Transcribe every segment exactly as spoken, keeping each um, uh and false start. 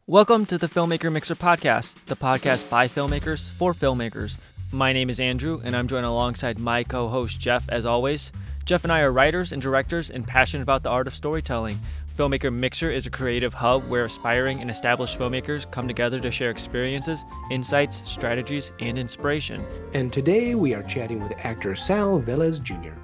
Welcome to the Filmmaker Mixer Podcast, the podcast by filmmakers for filmmakers. My name is Andrew, and I'm joined alongside my co-host Jeff, as always. Jeff and I are writers and directors and passionate about the art of storytelling. Filmmaker Mixer is a creative hub where aspiring and established filmmakers come together to share experiences, insights, strategies, and inspiration. And today we are chatting with actor Sal Velez Junior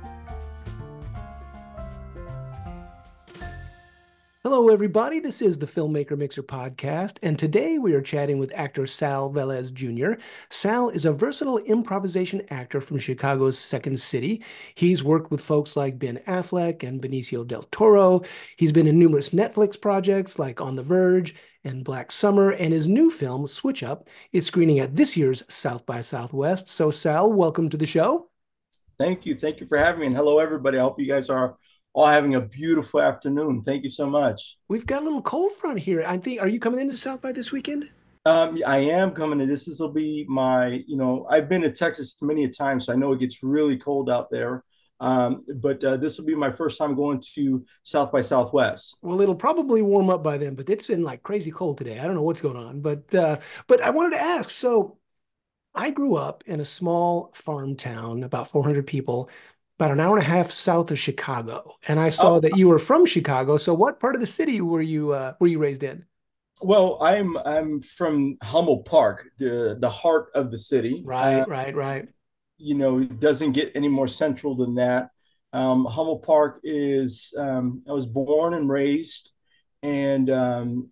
Hello, everybody. This is the Filmmaker Mixer podcast, and today we are chatting with actor Sal Velez Junior Sal is a versatile improvisation actor from Chicago's Second City. He's worked with folks like Ben Affleck and Benicio del Toro. He's been in numerous Netflix projects like On the Verge and Black Summer, and his new film, Switch Up, is screening at this year's South by Southwest. So, Sal, welcome to the show. Thank you. Thank you for having me, and hello, everybody. I hope you guys are all having a beautiful afternoon. Thank you so much. We've got a little cold front here. I think, are you coming into South by this weekend? Um, I am coming to this. This will be my, you know, I've been to Texas many a time, so I know it gets really cold out there. Um, but uh, this will be my first time going to South by Southwest. Well, it'll probably warm up by then, but it's been like crazy cold today. I don't know what's going on, but uh, but I wanted to ask. So I grew up in a small farm town, about four hundred people, about an hour and a half south of Chicago, and I saw Oh, that you were from Chicago. So what part of the city were you uh, were you raised in? well, I'm I'm from Hummel Park, the the heart of the city. Uh, Right, right, right. you know, it doesn't get any more central than that. Um, Hummel Park is, um, I was born and raised, and um,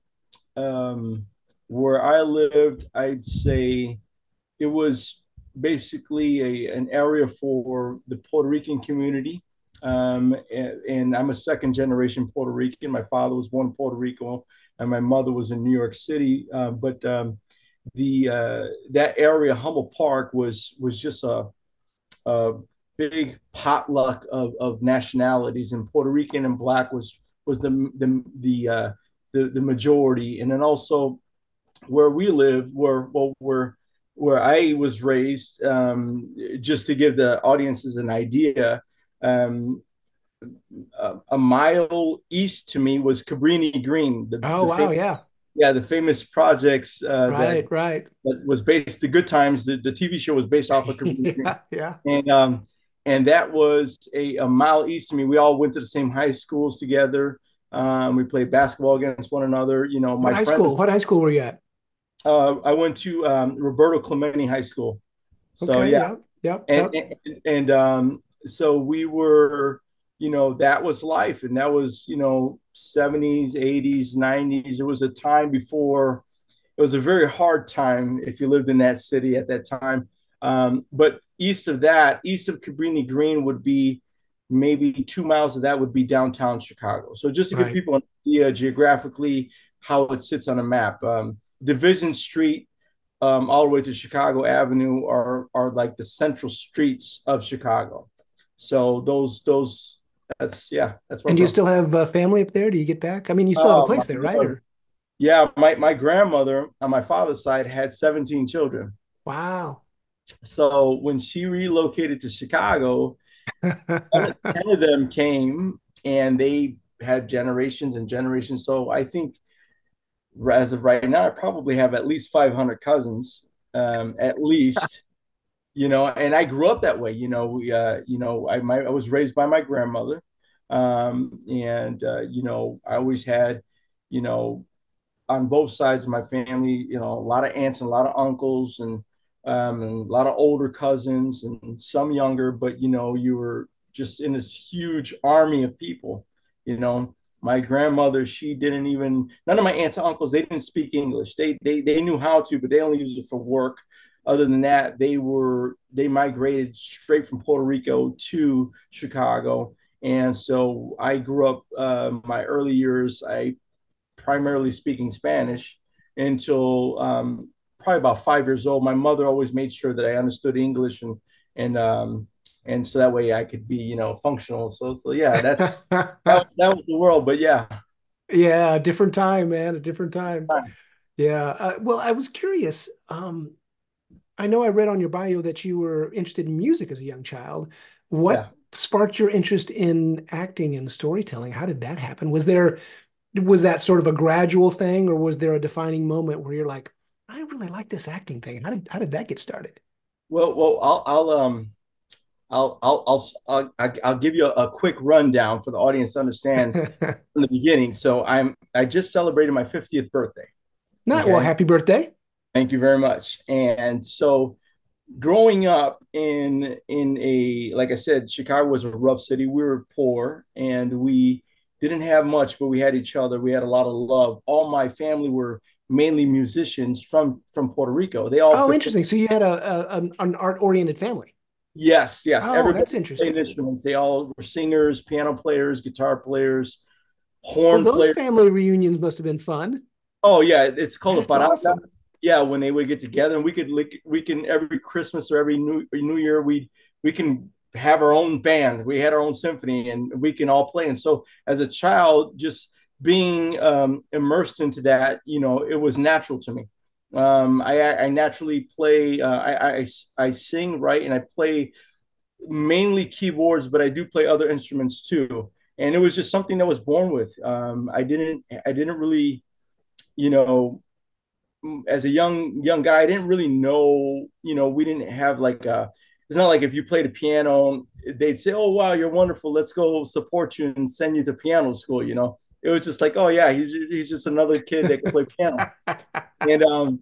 um, where I lived, I'd say it was basically a, an area for the Puerto Rican community. Um, and, and I'm a second generation Puerto Rican. My father was born in Puerto Rico, and my mother was in New York City. Uh, but um, the uh, that area, Hummel Park, was was just a, a big potluck of, of nationalities, and Puerto Rican and Black was was the the the uh, the, the majority. And then also where we live, where well, where where I was raised, um, just to give the audiences an idea, um, a, a mile east to me was Cabrini Green, the, Oh, the wow, famous, yeah. yeah, the famous projects uh, that Right, right. that was based. The Good Times, the, the T V show was based off of Cabrini Green, Yeah, yeah. and um, and that was a, a mile east to me. We all went to the same high schools together. Um, we played basketball against one another. You know, What my high school? friends. What high school were you at? Uh, I went to um, Roberto Clemente High School. So Okay, yeah, yep, yep, and yep. and, and um, so we were, you know, that was life, and that was, you know, seventies, eighties, nineties. It was a time before. It was a very hard time if you lived in that city at that time. Um, but east of that, east of Cabrini Green would be maybe two miles of that would be downtown Chicago. So just to give Right. people an idea geographically how it sits on a map, um, Division Street um, all the way to Chicago Avenue are are like the central streets of Chicago. So those those that's yeah, that's where And I'm do you from. still have uh, family up there? Do you get back? I mean, you still have a Oh my place there, right? Lord. Or Yeah, my, my grandmother on my father's side had seventeen children. wow. So when she relocated to Chicago, ten, ten of them came and they had generations and generations. So I think as of right now, I probably have at least five hundred cousins, um, at least, you know, and I grew up that way. You know, we, uh, you know, I, my, I was raised by my grandmother. Um, and, uh, you know, I always had, you know, on both sides of my family, you know, a lot of aunts and a lot of uncles and, um, and a lot of older cousins and some younger, but, you know, you were just in this huge army of people, you know. My grandmother, she didn't even, none of my aunts and uncles, they didn't speak English. They, they, they knew how to, but they only used it for work. Other than that, they were, they migrated straight from Puerto Rico to Chicago. And so I grew up, uh, my early years, I primarily speaking Spanish until um, probably about five years old. My mother always made sure that I understood English, and and um, and so that way I could be, you know, functional. So so yeah, that's that was that was the world. But yeah, Yeah, a different time, man, a different time. Yeah. Uh, well, I was curious. Um, I know I read on your bio that you were interested in music as a young child. What yeah. sparked your interest in acting and storytelling? How did that happen? Was there Was that sort of a gradual thing, or was there a defining moment where you're like, I really like this acting thing? How did how did that get started? Well, well, I'll, I'll, um, I'll, I'll, I'll, I'll, I'll give you a, a quick rundown for the audience to understand from the beginning. So I'm, I just celebrated my fiftieth birthday. Not well, Okay. happy birthday. Thank you very much. And so growing up in in a like I said, Chicago was a rough city. We were poor and we didn't have much, but we had each other. We had a lot of love. All my family were mainly musicians from from Puerto Rico. They all Oh, played. interesting. So you had a, a an, an art-oriented family. Yes, yes. Oh, Everybody that's played interesting. instruments. They all were singers, piano players, guitar players, Well, horn those players. family reunions must have been fun. Oh yeah, it's called a That's parada. awesome. Yeah, when they would get together, and we could like we can every Christmas or every New New Year we we can have our own band. We had our own symphony, and we can all play. And so, as a child, just being um, immersed into that, you know, it was natural to me. Um, I, I naturally play. Uh, I, I I sing, right, and I play mainly keyboards, but I do play other instruments too. And it was just something that was born with. Um, I didn't I didn't really, you know, as a young young guy, I didn't really know, you know, we didn't have like a, it's not like if you played a piano, they'd say, "Oh wow, you're wonderful. Let's go support you and send you to piano school." You know, it was just like, "Oh yeah, he's he's just another kid that can play piano." And um,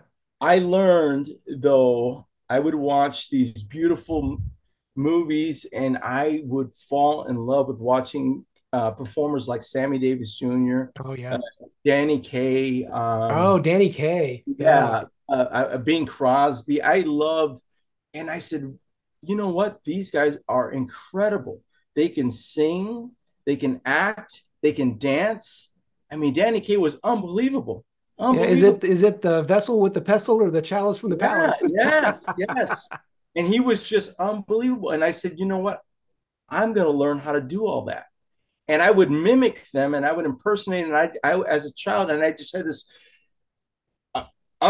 I learned though, I would watch these beautiful movies, and I would fall in love with watching uh, performers like Sammy Davis Junior, Oh uh, yeah. Danny Kaye, Oh, um, Danny Kaye. Yeah. yeah, uh, uh, Bing Crosby. I loved, and I said, you know what? These guys are incredible. They can sing, they can act, they can dance. I mean, Danny Kaye was unbelievable, Yeah. Is unbelievable. it is it the vessel with the pestle or the chalice from the Yeah, palace? yes, yes. And he was just unbelievable. And I said, you know what? I'm going to learn how to do all that. And I would mimic them and I would impersonate. And I, I as a child, and I just had this uh,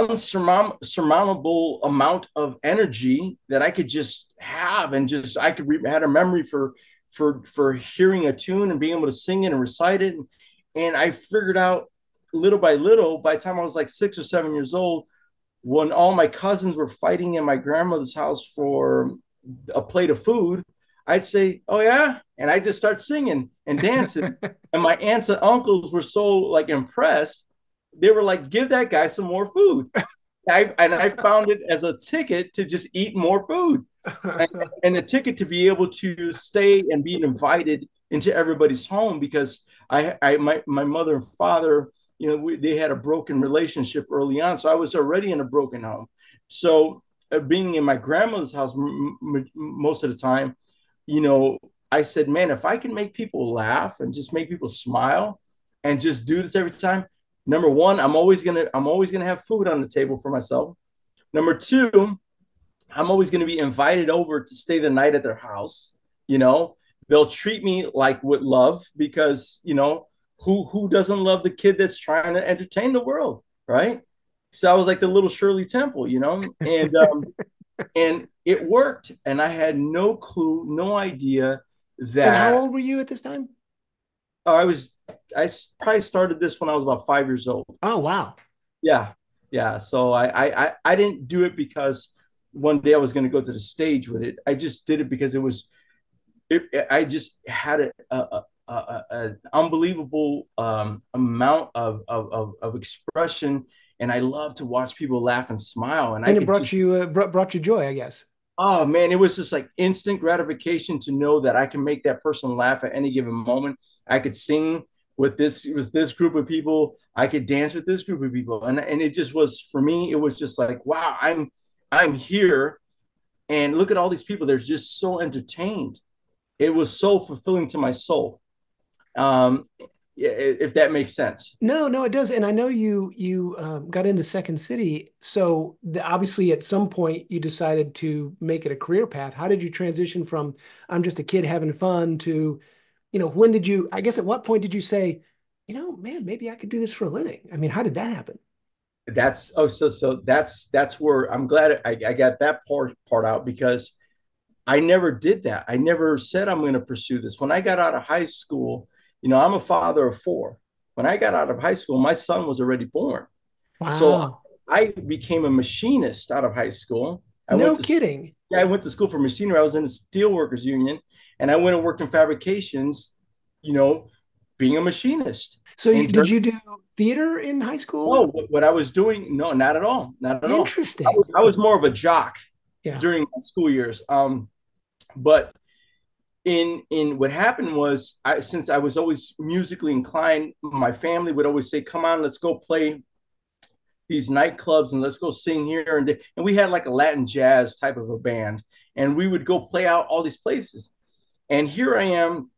unsurmountable amount of energy that I could just have, and just I could re- had a memory for for for hearing a tune and being able to sing it and recite it. And, and I figured out little by little, by the time I was like six or seven years old, when all my cousins were fighting in my grandmother's house for a plate of food, I'd say, "Oh yeah," and I just start singing and dancing. And my aunts and uncles were so like impressed. They were like, "Give that guy some more food." I, and I found it as a ticket to just eat more food, and, and a ticket to be able to stay and be invited into everybody's home, because I, I my, my mother and father, you know, we, they had a broken relationship early on. So I was already in a broken home. So uh, being in my grandmother's house m- m- most of the time, you know, I said, man, if I can make people laugh and just make people smile and just do this every time, number one, I'm always gonna I'm always gonna have food on the table for myself. Number two, I'm always gonna be invited over to stay the night at their house. You know, they'll treat me like with love, because you know who who doesn't love the kid that's trying to entertain the world, right? So I was like the little Shirley Temple, you know, and um, and it worked, and I had no clue, no idea And how that old were you at this time? I was. I probably started this when I was about five years old. Oh, wow. Yeah, yeah. So I I I didn't do it because one day I was going to go to the stage with it. I just did it because it was. It, I just had a, a, a, a an unbelievable um, amount of, of of of expression, and I love to watch people laugh and smile, and I And it could brought just. you uh, brought, brought you joy, I guess. Oh man, it was just like instant gratification to know that I can make that person laugh at any given moment. I could sing with this with this group of people. I could dance with this group of people, and and it just was, for me. It was just like, wow, I'm I'm here, and look at all these people. They're just so entertained. It was so fulfilling to my soul. Um, if that makes sense. No, no, it does. And I know you you um, got into Second City, so the, obviously at some point you decided to make it a career path. How did you transition from I'm just a kid having fun to, you know, when did you, I guess at what point did you say, you know, man, maybe I could do this for a living? I mean, how did that happen? That's oh so so that's that's where I'm glad I, I got that part part out, because I never did that. I never said I'm going to pursue this. When I got out of high school, you know, I'm a father of four. when I got out of high school, my son was already born. So Wow. I became a machinist out of high school. I went No to kidding. yeah, I went to school for machinery. I was in the Steelworkers Union, and I went and worked in fabrications, you know, being a machinist. So you, And did during, you do theater in high school? no, what, what I was doing, no, not at all, not at all. I was, Interesting. I was more of a jock Yeah. during my school years. Um, but in in what happened was, I since I was always musically inclined, my family would always say, "Come on, let's go play these nightclubs and let's go sing here." And, and we had like a Latin jazz type of a band, and we would go play out all these places. And here I am,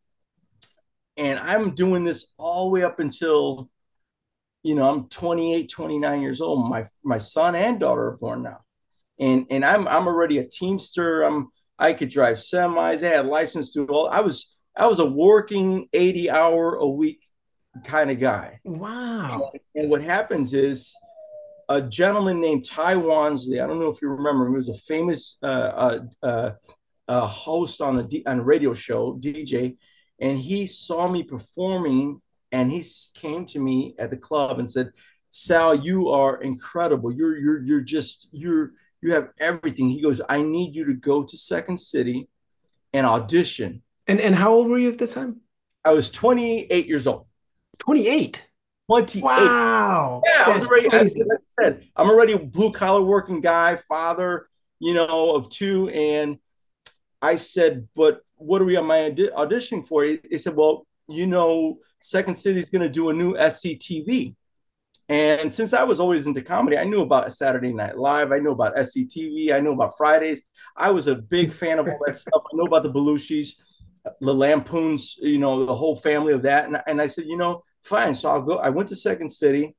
and I'm doing this all the way up until, you know, I'm twenty-eight, twenty-nine years old. My my son and daughter are born now. And and I'm I'm already a Teamster. I'm I could drive semis. I had license to all. I was I was a working eighty hour a week kind of guy. And, Wow. and what happens is a gentleman named Ty Wansley. I don't know if you remember him. He was a famous uh, uh, uh, uh, host on a, D, on a radio show, D J, and he saw me performing, and he came to me at the club and said, "Sal, you are incredible. You're you're you're just you're you have everything." He goes, "I need you to go to Second City and audition." And and how old were you at this time? I was twenty-eight years old. twenty-eight. twenty-eight. Wow. Yeah, I was That's already, as crazy. I said, I'm already a blue collar working guy, father, you know, of two. And I said, "But what are we on my audi- auditioning for?" He, he said, "Well, you know, Second City is going to do a new S C T V." And since I was always into comedy, I knew about Saturday Night Live. I knew about S C T V. I knew about Fridays. I was a big fan of all that stuff. I know about the Belushis, the Lampoons, you know, the whole family of that. And, and I said, you know, fine. So I'll go. I went to Second City,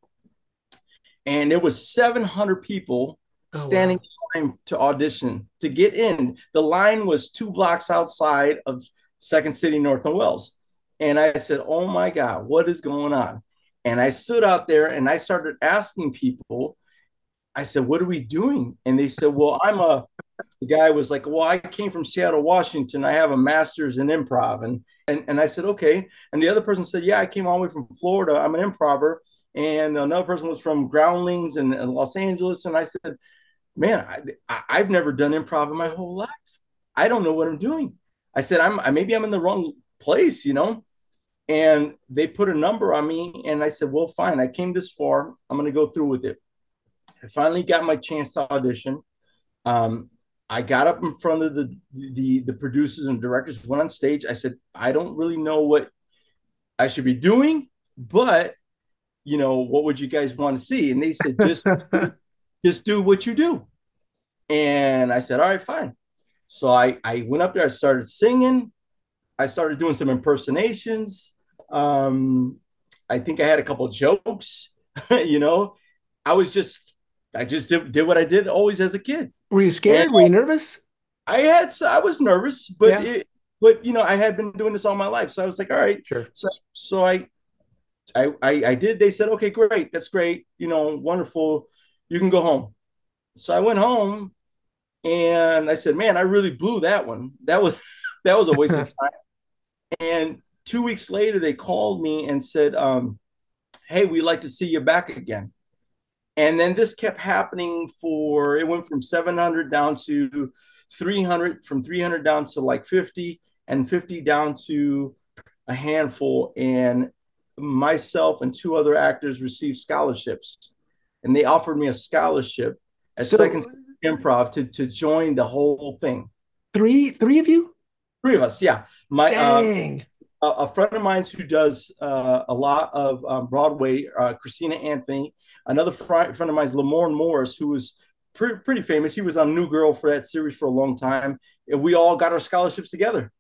and there was seven hundred people Oh, standing wow. in line to audition to get in. The line was two blocks outside of Second City, North and Wells. And I said, "Oh my God, what is going on?" And I stood out there and I started asking people. I said, "What are we doing?" And they said, "Well, I'm a." The guy was like, "Well, I came from Seattle, Washington. I have a master's in improv." And and and I said, "Okay." And the other person said, "Yeah, I came all the way from Florida. I'm an improver." And another person was from Groundlings in, in Los Angeles. And I said, "Man, I, I, have never done improv in my whole life. I don't know what I'm doing." I said, "I'm I, maybe I'm in the wrong place, you know." And they put a number on me, and I said, "Well, fine. I came this far. I'm going to go through with it." I finally got my chance to audition. Um, I got up in front of the, the the producers and directors, went on stage. I said, "I don't really know what I should be doing, but you know, what would you guys want to see?" And they said, "Just just do what you do." And I said, "All right, fine." So I I went up there. I started singing. I started doing some impersonations. Um, I think I had a couple of jokes. you know, I was just I just did, did what I did always as a kid. Were you And scared? Were you nervous? I had, I was nervous, but Yeah, it, but you know, I had been doing this all my life, so I was like, all right. sure. So, so I, I, I, I did. They said, "Okay, great, that's great. You know, wonderful. You can go home." So I went home, and I said, "Man, I really blew that one. That was, that was a waste of time." And two weeks later, they called me and said, um, "Hey, we'd like to see you back again." And then this kept happening for, it went from seven hundred down to three hundred, from three hundred down to like fifty, and fifty down to a handful. And myself and two other actors received scholarships. And they offered me a scholarship at Second So City Improv to, to join the whole thing. three three of you? Three of us, yeah. My um, Dang. a, a friend of mine who does uh, a lot of um, Broadway, uh, Christina Anthony. Another fr- friend of mine is Lamorne Morris, who was pre- pretty famous. He was on New Girl for that series for a long time. And we all got our scholarships together.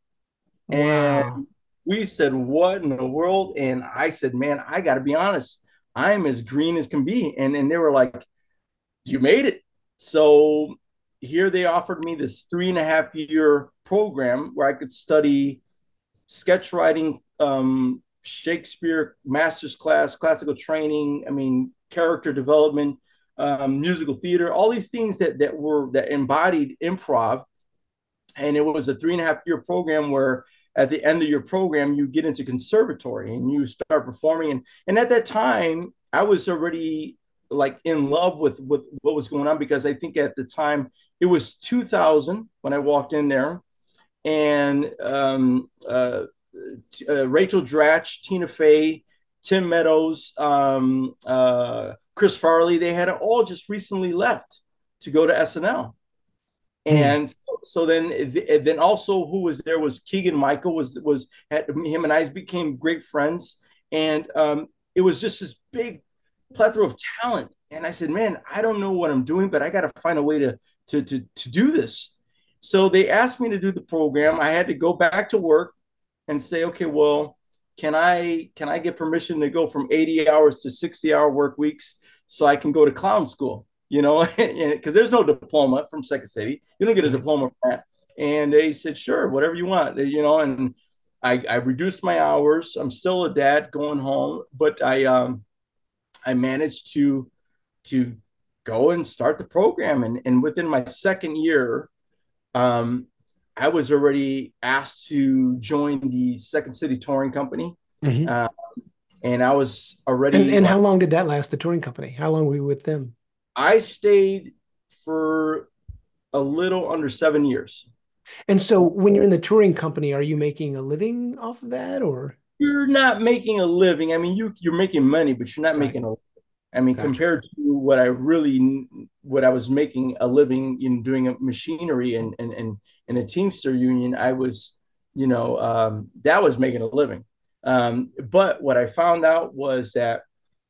And Wow. we said, "What in the world?" And I said, "Man, I got to be honest. I'm as green as can be." And, and they were like, "You made it." So here they offered me this three and a half year program where I could study sketch writing, um, Shakespeare master's class, classical training. I mean, character development, um, musical theater, all these things that that were that embodied improv. And it was a three and a half year program where at the end of your program, you get into conservatory and you start performing. And, and at that time, I was already like in love with, with what was going on, because I think at the time it was two thousand when I walked in there, and um, uh, uh, Rachel Dratch, Tina Fey, Tim Meadows, um, uh, Chris Farley, they had all just recently left to go to S N L. And mm. so, so then, then also who was there was Keegan Michael was, was had, him and I became great friends. And um, it was just this big plethora of talent. And I said, man, I don't know what I'm doing, but I got to find a way to, to, to, to do this. So they asked me to do the program. I had to go back to work and say, okay, well, can I, can I get permission to go from eighty hours to sixty hour work weeks so I can go to clown school? You know, because there's no diploma from Second City. You don't get a diploma from that. And they said, sure, whatever you want, you know, and I, I reduced my hours. I'm still a dad going home, but I, um, I managed to, to go and start the program. And, and within my second year, um, I was already asked to join the Second City Touring Company. Mm-hmm. Uh, and I was already. And, and like, how long did that last, the touring company? How long were you with them? I stayed for a little under seven years. And so when you're in the touring company, are you making a living off of that, or? You're not making a living. I mean, you, you're making money, but you're not right. making a living. I mean, gotcha. Compared to what I really, what I was making a living in doing a machinery and, and, and, and a Teamster union, I was, you know, um, that was making a living. Um, but what I found out was that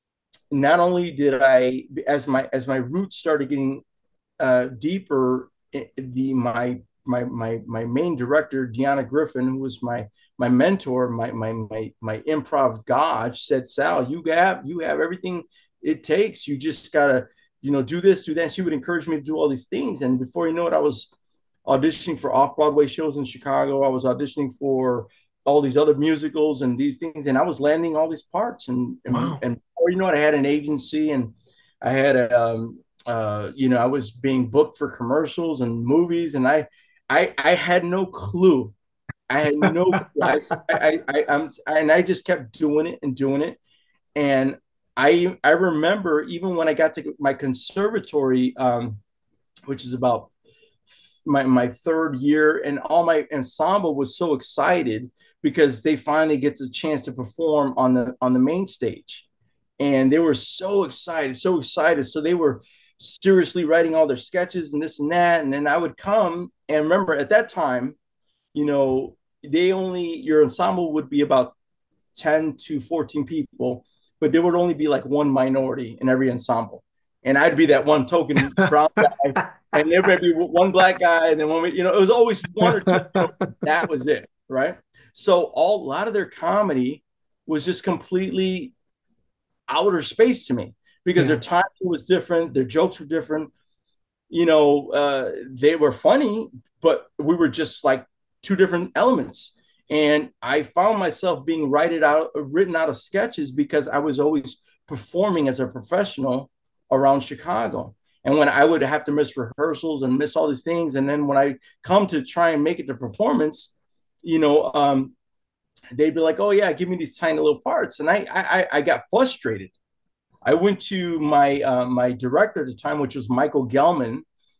not only did I, as my as my roots started getting uh, deeper, the my my my my main director, Deanna Griffin, who was my my mentor, my my my my improv god, said, "Sal, you have you have everything it takes. You just gotta, you know, do this, do that." And she would encourage me to do all these things, and before you know it, I was auditioning for off-Broadway shows in Chicago. I was auditioning for all these other musicals and these things, and I was landing all these parts. And and, wow. and before you know it, I had an agency, and I had a, um, uh, you know, I was being booked for commercials and movies, and I, I, I had no clue. I had no, I, I, I, I'm, and I just kept doing it and doing it, and I, I remember even when I got to my conservatory, um, which is about my my third year, and all my ensemble was so excited because they finally get the chance to perform on the on the main stage, and they were so excited, so excited. So they were seriously writing all their sketches and this and that. And then I would come, and remember at that time, you know, they only your ensemble would be about ten to fourteen people, but there would only be like one minority in every ensemble, and I'd be that one token brown guy. And there would be one black guy, and then one, you know, it was always one or two. You know, that was it, right? So all a lot of their comedy was just completely outer space to me, because yeah. their timing was different, their jokes were different. You know, uh, they were funny, but we were just like two different elements. And I found myself being written out, written out of sketches because I was always performing as a professional around Chicago. And when I would have to miss rehearsals and miss all these things, and then when I come to try and make it to performance, you know, um, they'd be like, "Oh yeah, give me these tiny little parts," and I I, I got frustrated. I went to my uh, my director at the time, which was Michael Gelman,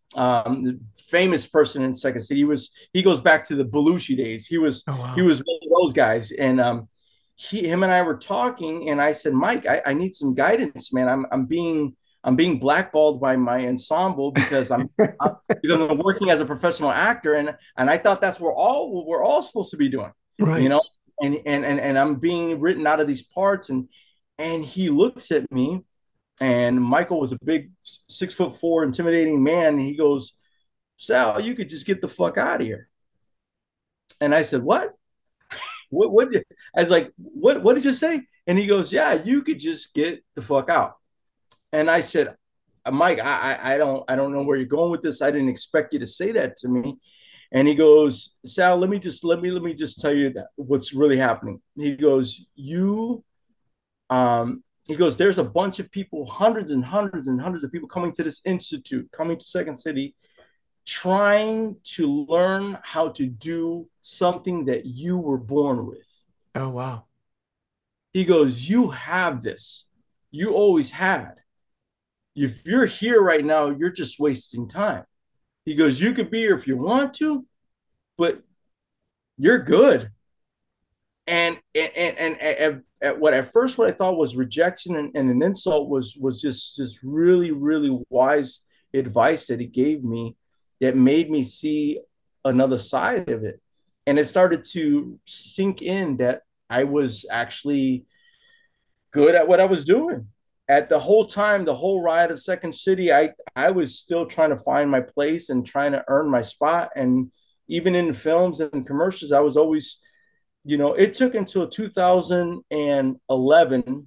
um, the famous person in Second City. He was he goes back to the Belushi days. He was oh, wow. he was one of those guys, and um, he him and I were talking, and I said, "Mike, I, I need some guidance, man. I'm I'm being I'm being blackballed by my ensemble because I'm, I'm because I'm working as a professional actor, and and I thought that's what all we're all supposed to be doing, right? You know, and and and and I'm being written out of these parts." And and he looks at me, and Michael was a big six foot four, intimidating man. And he goes, "Sal, you could just get the fuck out of here." And I said, "What? what? What?" I was like, "What? What did you say?" And he goes, "Yeah, you could just get the fuck out." And I said, "Mike, I, I don't I don't know where you're going with this. I didn't expect you to say that to me." And he goes, "Sal, let me just let me let me just tell you that what's really happening." He goes, "You, um, he goes, there's a bunch of people, hundreds and hundreds and hundreds of people coming to this institute, coming to Second City, trying to learn how to do something that you were born with. Oh, wow. He goes, you have this. You always had. If you're here right now, you're just wasting time. He goes, you could be here if you want to, but you're good. And and and, and at, at what at first what I thought was rejection and, and an insult was was just just really, really wise advice that he gave me that made me see another side of it. And it started to sink in that I was actually good at what I was doing. At the whole time, the whole ride of Second City, I I was still trying to find my place and trying to earn my spot. And even in films and commercials, I was always, you know, it took until two thousand eleven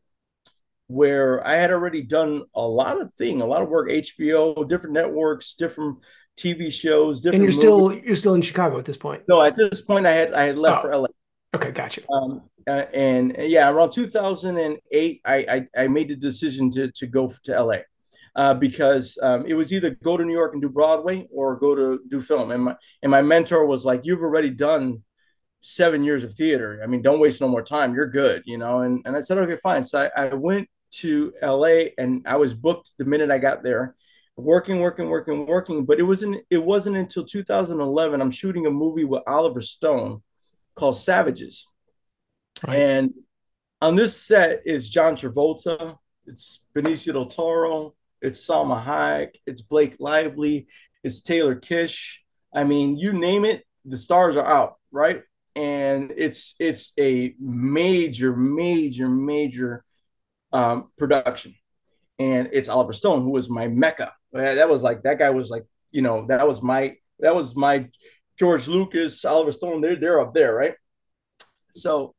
where I had already done a lot of things, a lot of work, H B O, different networks, different T V shows, different. And you're movies. still you're still in Chicago at this point. No, at this point, I had I had left oh. for L A. Okay, gotcha. Um, uh, and yeah, around two thousand eight, I, I I made the decision to to go to L A. Uh, because um, it was either go to New York and do Broadway or go to do film. And my and my mentor was like, "You've already done seven years of theater. I mean, don't waste no more time. You're good, you know." And and I said, "Okay, fine." So I, I went to L A and I was booked the minute I got there, working, working, working, working. But it wasn't it wasn't until two thousand eleven. I'm shooting a movie with Oliver Stone called Savages. Right. And on this set is John Travolta, it's Benicio del Toro, it's Salma Hayek, it's Blake Lively, it's Taylor Kitsch. I mean, you name it, the stars are out, right? And it's it's a major, major, major um, production. And it's Oliver Stone, who was my mecca. That was like, that guy was like, you know, that was my, that was my George Lucas, Oliver Stone, they're, they're up there, right? So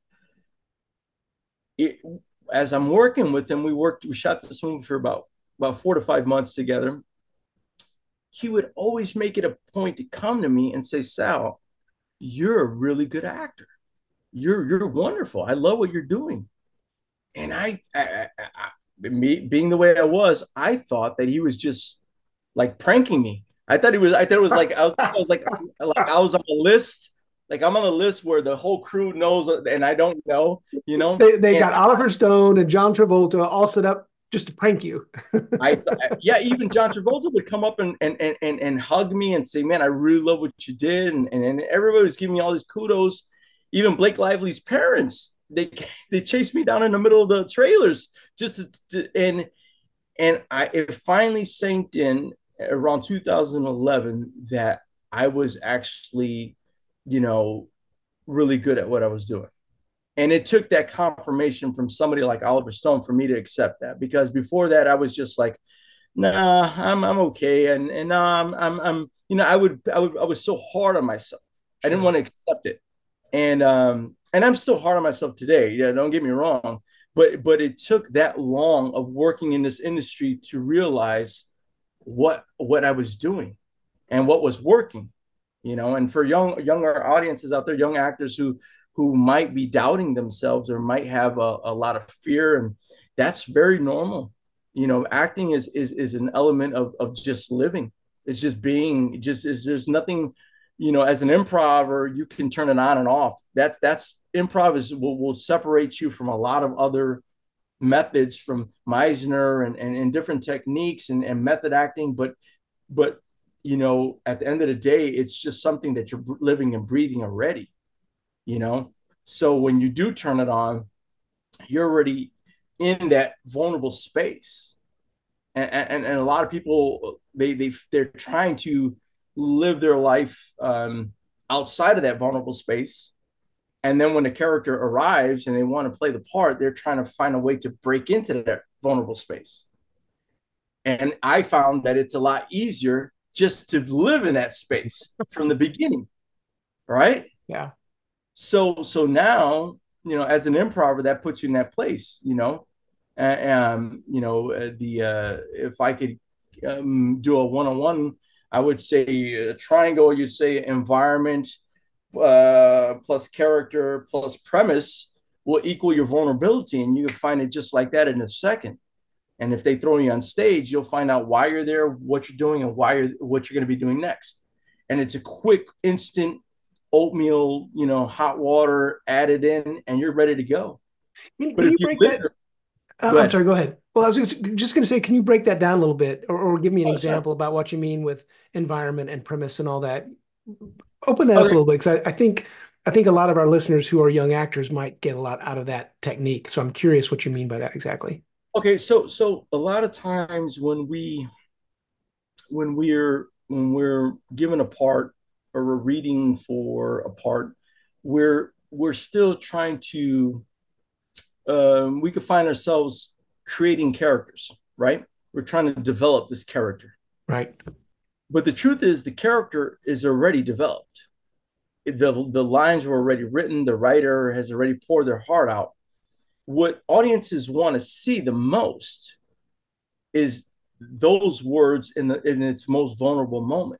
it, as I'm working with him, we worked, we shot this movie for about, about four to five months together. He would always make it a point to come to me and say, Sal, you're a really good actor. You're, you're wonderful. I love what you're doing. And I, I, I, I me being the way I was, I thought that he was just like pranking me. I thought he was, I thought it was like, I was, I was like, like I was on a list. Like I'm on a list where the whole crew knows and I don't know, you know. They, they and got Oliver Stone and John Travolta all set up just to prank you. I, yeah, even John Travolta would come up and and and and hug me and say, "Man, I really love what you did," and and, and everybody was giving me all these kudos. Even Blake Lively's parents, they they chased me down in the middle of the trailers just to, to and and I it finally sank in around two thousand eleven that I was actually, you know, really good at what I was doing. And it took that confirmation from somebody like Oliver Stone for me to accept that, because before that I was just like, nah, I'm I'm okay. And and nah, I'm I'm I'm you know, I would I would I was so hard on myself. I didn't want to accept it. And um and I'm still hard on myself today. Yeah, don't get me wrong. But but it took that long of working in this industry to realize what what I was doing and what was working. You know, and for young younger audiences out there, young actors who who might be doubting themselves or might have a, a lot of fear, and that's very normal. You know, acting is is is an element of of just living. It's just being. Just is there's nothing. You know, as an improver, you can turn it on and off. That's that's improv is will, will separate you from a lot of other methods, from Meisner and and, and different techniques and, and method acting, but but. You know, at the end of the day, it's just something that you're living and breathing already, you know? So when you do turn it on, you're already in that vulnerable space. And, and, and a lot of people, they, they, they're trying to live their life um, outside of that vulnerable space. And then when the character arrives and they want to play the part, they're trying to find a way to break into that vulnerable space. And I found that it's a lot easier just to live in that space from the beginning, right? Yeah. So, so now, you know, as an improver, that puts you in that place, you know, and, um, you know, uh, the, uh, if I could um, do a one-on-one, I would say a triangle, you say environment uh, plus character plus premise will equal your vulnerability. And you can find it just like that in a second. And if they throw you on stage, you'll find out why you're there, what you're doing, and why you're what you're going to be doing next. And it's a quick, instant oatmeal, you know, hot water added in, and you're ready to go. Can, But can if you you break that? linger, Uh, go I'm ahead. sorry, go ahead. Well, I was just going to say, can you break that down a little bit, or, or give me an Oh, sure. example about what you mean with environment and premise and all that? Open that up a Okay. little bit, because I, I think I think a lot of our listeners who are young actors might get a lot out of that technique. So I'm curious what you mean by that exactly. Okay. So so a lot of times when we when we're when we're given a part or we're reading for a part, we're we're still trying to um, we could find ourselves creating characters, right? We're trying to develop this character. Right. But the truth is, the character is already developed. The, the lines were already written, the writer has already poured their heart out. What audiences want to see the most is those words in, the, in its most vulnerable moment.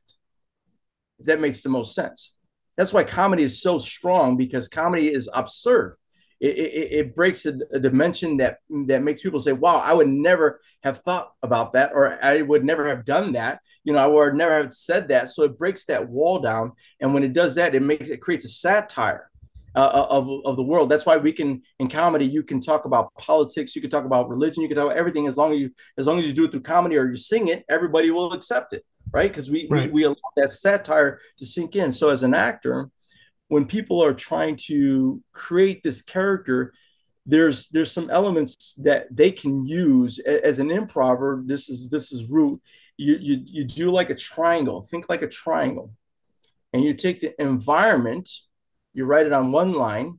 If that makes the most sense. That's why comedy is so strong, because comedy is absurd. It, it, it breaks a, a dimension that that makes people say, "Wow, I would never have thought about that," or "I would never have done that." You know, I would never have said that. So it breaks that wall down, and when it does that, it makes it creates a satire uh, of of the world. That's why we can in comedy you can talk about politics, you can talk about religion, you can talk about everything as long as you as long as you do it through comedy or you sing it, everybody will accept it, right? Because we we Right. we allow that satire to sink in. So as an actor, when people are trying to create this character, there's there's some elements that they can use as an improver. This is this is root. You you you do like a triangle. Think like a triangle, and you take the environment, you write it on one line.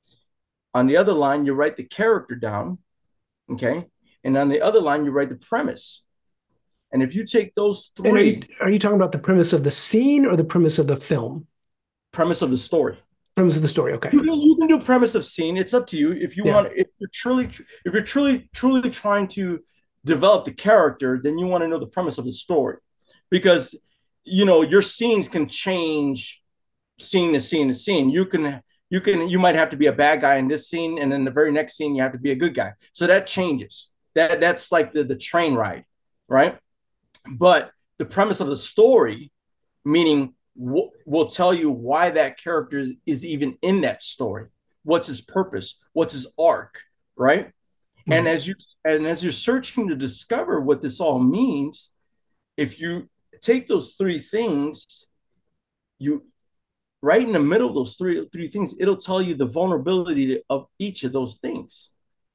On the other line, you write the character down, okay, and on the other line, you write the premise. And if you take those And are you three, are you talking about the premise of the scene or the premise of the film? premise of the story. Premise of the story. Okay. You can, you can do premise of scene. It's up to you. If you Yeah. want, if you're truly, if you're truly, truly trying to develop the character, then you want to know the premise of the story, because you know your scenes can change scene to scene to scene. You can, you can, you might have to be a bad guy in this scene, and then the very next scene you have to be a good guy. So that changes. That that's like the the train ride, right? But the premise of the story, meaning w- will tell you why that character is, is even in that story. What's his purpose? What's his arc, right? And Right. as you and as you're searching to discover what this all means, if you take those three things, you right in the middle of those three three things, it'll tell you the vulnerability of each of those things,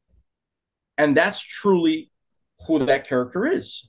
and that's truly who that character is.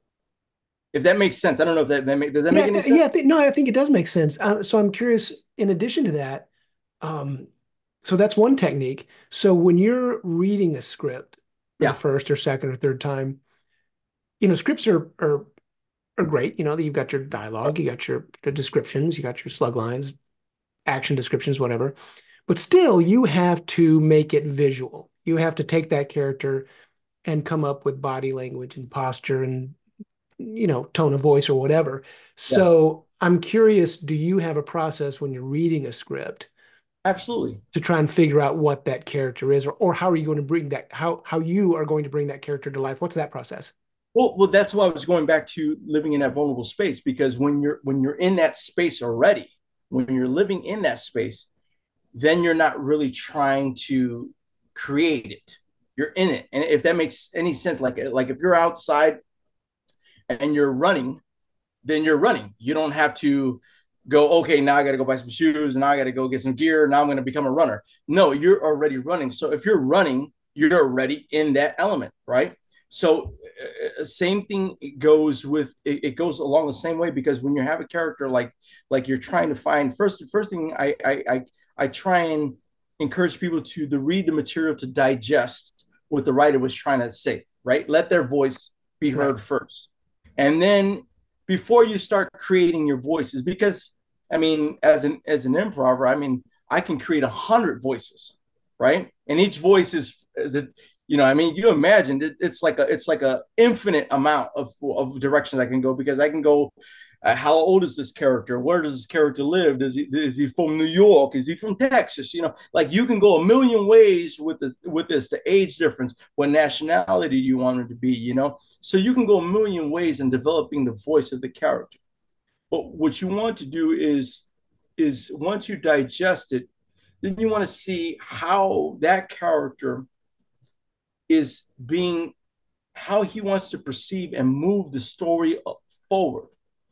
If that makes sense, I don't know if that, that make, does that make Yeah. any sense? Yeah. I think, no, I think it does make sense. Uh, so I'm curious. In addition to that, um, so that's one technique. So when you're reading a script for the Yeah. first or second or third time, you know, scripts are are are great. You know, you've got your dialogue, you got your descriptions, you got your slug lines, action descriptions, whatever. But still, you have to make it visual. You have to take that character and come up with body language and posture and, you know, tone of voice or whatever. Yes. So I'm curious, do you have a process when you're reading a script Absolutely. to try and figure out what that character is, or, or how are you going to bring that, how how you are going to bring that character to life? What's that process? Well, well, that's why I was going back to living in that vulnerable space, because when you're when you're in that space already, when you're living in that space, then you're not really trying to create it. You're in it, and if that makes any sense, like like if you're outside and you're running, then you're running. You don't have to go, okay, now I got to go buy some shoes, and now I got to go get some gear. Now I'm going to become a runner. No, you're already running. So if you're running, you're already in that element, right? So uh, same thing goes with it, it goes along the same way, because when you have a character like like you're trying to find first first thing I I I, I try and encourage people to to read the material to digest what the writer was trying to say, right? Let their voice be Right. heard first. And then before you start creating your voices, because I mean, as an as an improver, I mean, I can create a hundred voices, right? And each voice is is it, you know, I mean, you imagine it, it's like a it's like a infinite amount of of directions I can go, because I can go Uh, how old is this character? Where does this character live? Does he is he from New York? Is he from Texas? You know, like you can go a million ways with this with this, the age difference, what nationality you want it to be, you know. So you can go a million ways in developing the voice of the character. But what you want to do is is once you digest it, then you want to see how that character is being, how he wants to perceive and move the story forward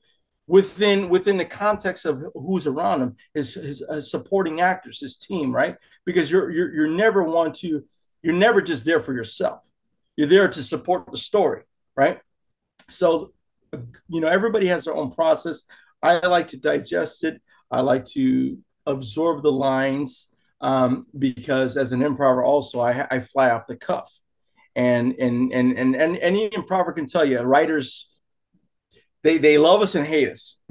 within within the context of who's around him, his, his, his supporting actors, his team, right? Because you're you're you're never want to, you're never just there for yourself. You're there to support the story, right? So, you know, everybody has their own process. I like to digest it. I like to absorb the lines um, because as an improver, also I, I fly off the cuff, and and and and and any improver can tell you, writers, they they love us and hate us.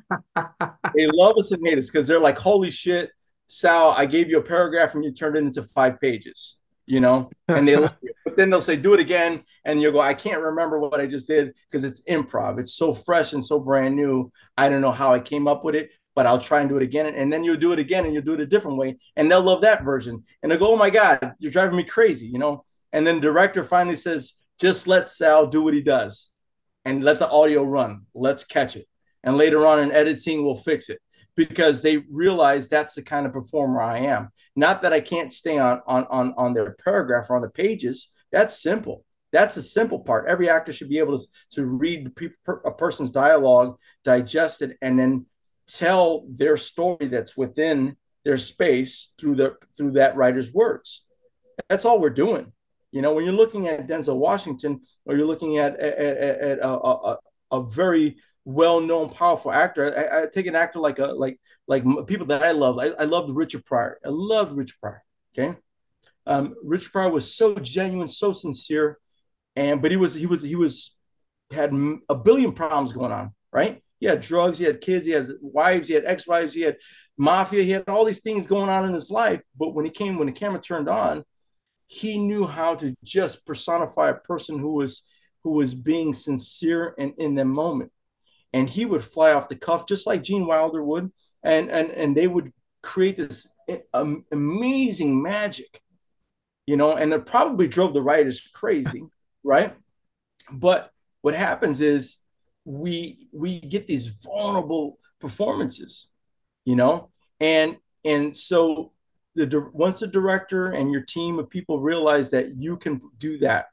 They love us and hate us because they're like, holy shit, Sal, I gave you a paragraph and you turned it into five pages, you know, and they love you. But then they'll say, do it again. And you'll go, I can't remember what I just did because it's improv. It's so fresh and so brand new. I don't know how I came up with it, but I'll try and do it again. And then you'll do it again and you'll do it a different way. And they'll love that version. And they'll go, oh my God, you're driving me crazy, you know? And then the director finally says, just let Sal do what he does and let the audio run. Let's catch it. And later on in editing, we'll fix it, because they realize that's the kind of performer I am. Not that I can't stay on, on, on, on their paragraph or on the pages. That's simple. That's the simple part. Every actor should be able to, to read a person's dialogue, digest it, and then tell their story that's within their space through the through that writer's words. That's all we're doing. You know, when you're looking at Denzel Washington, or you're looking at, at, at, at a, a, a very well-known, powerful actor. I, I take an actor like a like like people that I love. I, I loved Richard Pryor. I loved Richard Pryor. Okay, um, Richard Pryor was so genuine, so sincere, and but he was he was he was had a billion problems going on. Right? He had drugs. He had kids. He has wives. He had ex-wives. He had mafia. He had all these things going on in his life. But when he came, when the camera turned on, he knew how to just personify a person who was who was being sincere and in the moment. And he would fly off the cuff, just like Gene Wilder would, and and and they would create this um, amazing magic, you know. And it probably drove the writers crazy, right? But what happens is we we get these vulnerable performances, you know, and and so the once the director and your team of people realize that you can do that,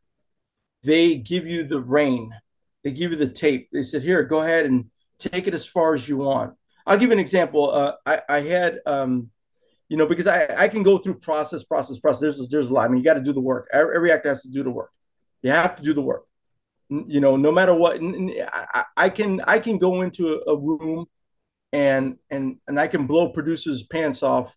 they give you the rein. They give you the tape. They said, here, go ahead and take it as far as you want. I'll give you an example. Uh, I, I had, um, you know, because I, I can go through process, process, process. There's, there's a lot. I mean, you got to do the work. Every actor has to do the work. You have to do the work. You know, no matter what. I, I can I can go into a, a room and and and I can blow producers' pants off,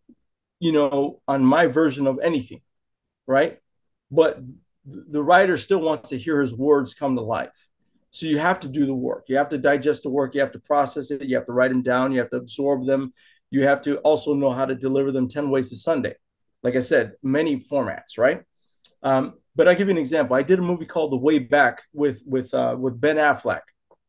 you know, on my version of anything, right? But the writer still wants to hear his words come to life. So you have to do the work. You have to digest the work. You have to process it. You have to write them down. You have to absorb them. You have to also know how to deliver them ten ways to Sunday. Like I said, many formats, right? Um, but I'll give you an example. I did a movie called The Way Back with with uh, with Ben Affleck.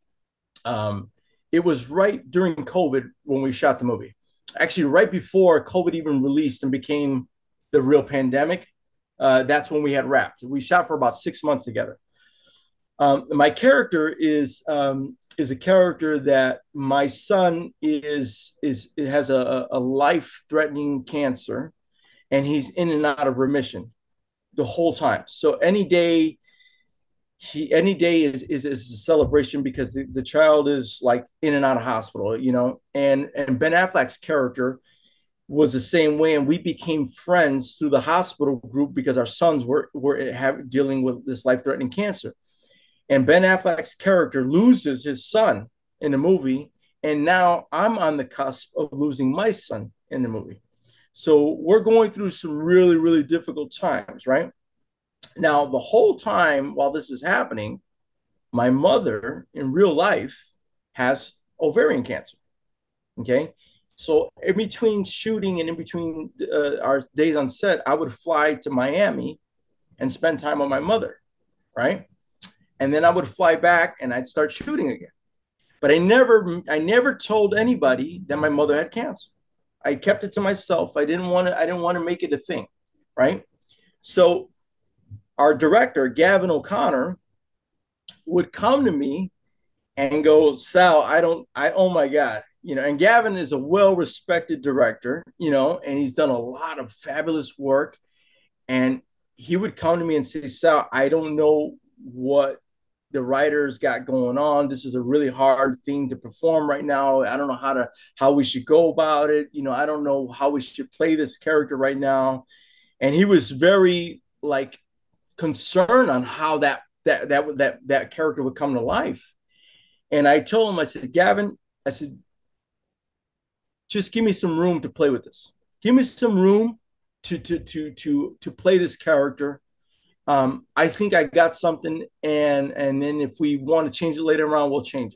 Um, it was right during COVID when we shot the movie. Actually, right before COVID even released and became the real pandemic. Uh, that's when we had wrapped. We shot for about six months together. Um, my character is um, is a character that my son is is it has a, a life-threatening cancer, and he's in and out of remission the whole time. So any day, he any day is is, is a celebration because the, the child is like in and out of hospital, you know. And and Ben Affleck's character was the same way, and we became friends through the hospital group because our sons were were have, dealing with this life-threatening cancer. And Ben Affleck's character loses his son in the movie, and now I'm on the cusp of losing my son in the movie. So we're going through some really, really difficult times, right? Now, the whole time while this is happening, my mother in real life has ovarian cancer, okay? So in between shooting and in between uh, our days on set, I would fly to Miami and spend time with my mother, right? And then I would fly back and I'd start shooting again. But I never, I never told anybody that my mother had cancer. I kept it to myself. I didn't want to, I didn't want to make it a thing, right? So our director, Gavin O'Connor, would come to me and go, Sal, I don't, I, oh my God, you know, and Gavin is a well-respected director, you know, and he's done a lot of fabulous work. And he would come to me and say, Sal, I don't know what the writers got going on. This is a really hard thing to perform right now. I don't know how to, how we should go about it. You know, I don't know how we should play this character right now. And he was very like concerned on how that, that, that, that, that character would come to life. And I told him, I said, Gavin, I said, just give me some room to play with this. Give me some room to to to to to play this character. Um, I think I got something, and and then if we want to change it later on, we'll change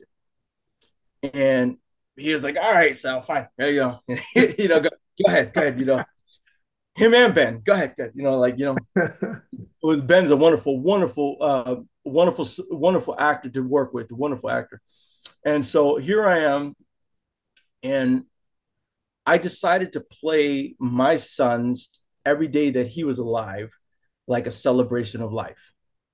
it. And he was like, "All right, Sal, fine. There you go. you know, go, go ahead, go ahead. You know, him and Ben, go ahead, go ahead. You know, like you know, it was Ben's a wonderful, wonderful, uh, wonderful, wonderful actor to work with, a wonderful actor. And so here I am, and I decided to play my sons every day that he was alive like a celebration of life.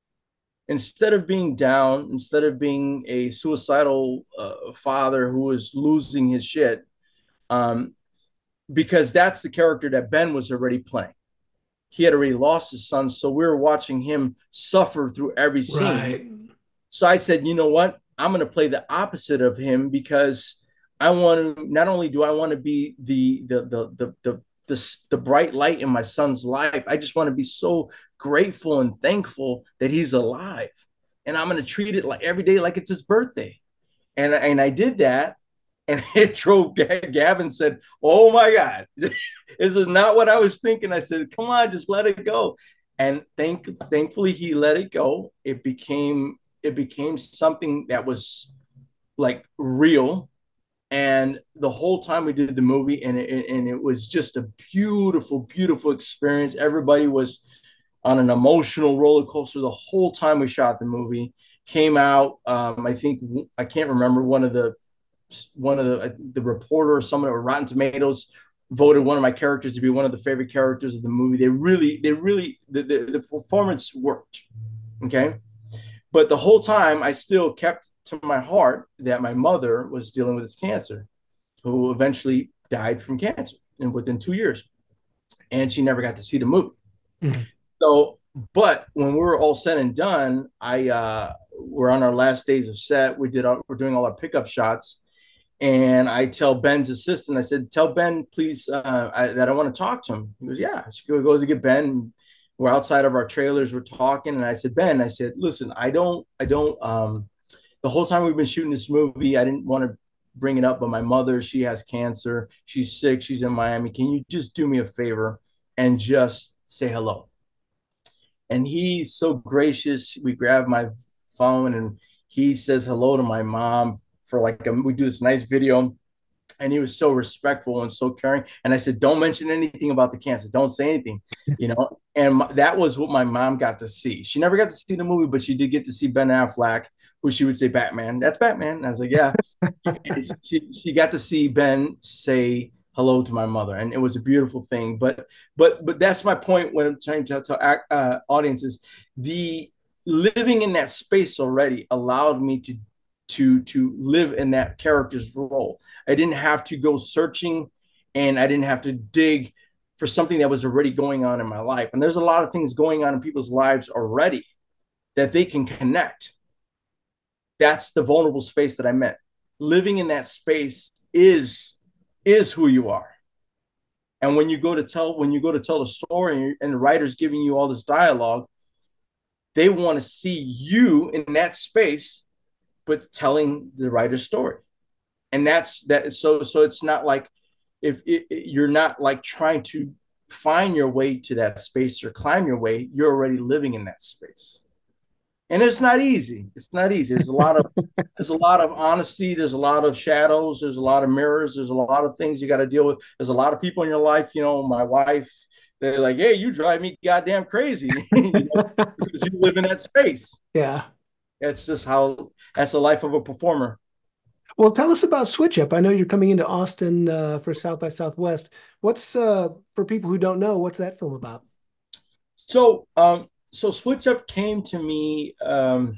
Instead of being down, instead of being a suicidal uh, father who was losing his shit, um, because that's the character that Ben was already playing. He had already lost his son, so we were watching him suffer through every scene. Right. So I said, you know what? I'm going to play the opposite of him because I want to, not only do I want to be the, the, the, the, the, the, the bright light in my son's life, I just want to be so grateful and thankful that he's alive. And I'm going to treat it like every day, like it's his birthday. And, and I did that. And it drove, Gavin said, oh my God, this is not what I was thinking. I said, come on, just let it go. And thank, thankfully he let it go. It became, it became something that was like real. And the whole time we did the movie, and it, and it was just a beautiful, beautiful experience. Everybody was on an emotional roller coaster the whole time we shot the movie. Came out, um, I think, I can't remember, one of the, one of the, the reporter or someone at Rotten Tomatoes voted one of my characters to be one of the favorite characters of the movie. They really, they really, the, the, the performance worked. Okay. But the whole time I still kept to my heart that my mother was dealing with this cancer, who eventually died from cancer and within two years. And she never got to see the movie. Mm-hmm. So, but when we were all said and done, I, uh, we're on our last days of set. We did, our, we're doing all our pickup shots. And I tell Ben's assistant, I said, tell Ben, please, uh, I, that I want to talk to him. He goes, yeah. She goes to get Ben. We're outside of our trailers. We're talking. And I said, Ben, I said, listen, I don't, I don't, um, the whole time we've been shooting this movie, I didn't want to bring it up, but my mother, she has cancer. She's sick. She's in Miami. Can you just do me a favor and just say hello? And he's so gracious. We grab my phone and he says hello to my mom for like, a, we do this nice video. And he was so respectful and so caring. And I said, don't mention anything about the cancer. Don't say anything, you know? And my, that was what my mom got to see. She never got to see the movie, but she did get to see Ben Affleck, who she would say, Batman, that's Batman. And I was like, yeah. she, she got to see Ben say hello to my mother. And it was a beautiful thing. But, but, but that's my point when I'm trying to tell uh, audiences, the living in that space already allowed me to to to live in that character's role. I didn't have to go searching, and I didn't have to dig for something that was already going on in my life. And there's a lot of things going on in people's lives already that they can connect. That's the vulnerable space that I meant. Living in that space is is who you are. And when you go to tell when you go to tell a story and the writer's giving you all this dialogue, they want to see you in that space, but telling the writer's story. And that's that. So, so it's not like if it, it, you're not like trying to find your way to that space or climb your way, you're already living in that space. And it's not easy. It's not easy. There's a lot of, there's a lot of honesty. There's a lot of shadows. There's a lot of mirrors. There's a lot of things you got to deal with. There's a lot of people in your life. You know, my wife, they're like, hey, you drive me goddamn crazy you know, because you live in that space. Yeah. That's just how, that's the life of a performer. Well, tell us about Switch Up. I know you're coming into Austin uh, for South by Southwest. What's uh, for people who don't know, what's that film about? So, um, so Switch Up came to me. Um,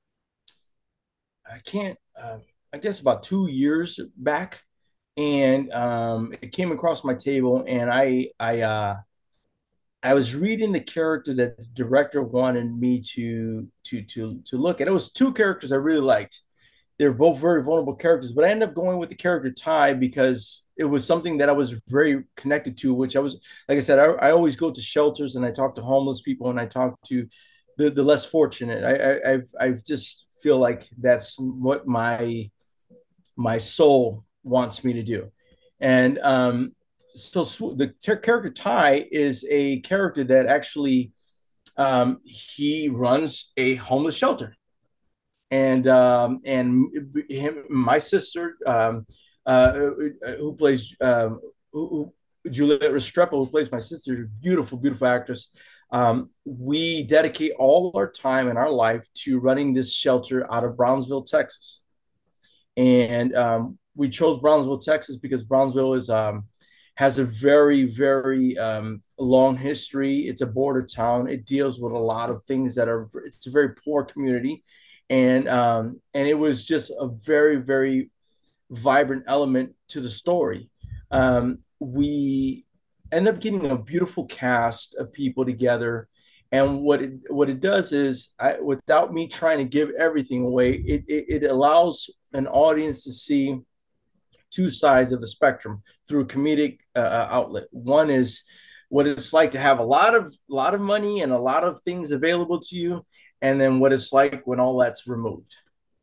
I can't. Uh, I guess about two years back, and um, it came across my table, and I, I, uh, I was reading the character that the director wanted me to to to to look at. It was two characters I really liked. They're both very vulnerable characters, but I ended up going with the character Ty because it was something that I was very connected to, which I was, like I said, I, I always go to shelters and I talk to homeless people and I talk to the, the less fortunate. I, I, I've, I just feel like that's what my, my soul wants me to do. And um, so the ter- character Ty is a character that actually, um, he runs a homeless shelter and um, and him, my sister, um, uh, who plays um, who, who, Juliet Restrepo, who plays my sister, beautiful, beautiful actress. Um, we dedicate all our time in our life to running this shelter out of Brownsville, Texas, and um, we chose Brownsville, Texas, because Brownsville is um, has a very, very um, long history. It's a border town. It deals with a lot of things that are. It's a very poor community, and um, and it was just a very, very vibrant element to the story. Um, we end up getting a beautiful cast of people together. And what it what it does is, I, without me trying to give everything away, it, it, it allows an audience to see two sides of the spectrum through a comedic uh, uh, outlet. One is what it's like to have a lot of lot of money and a lot of things available to you, and then what it's like when all that's removed.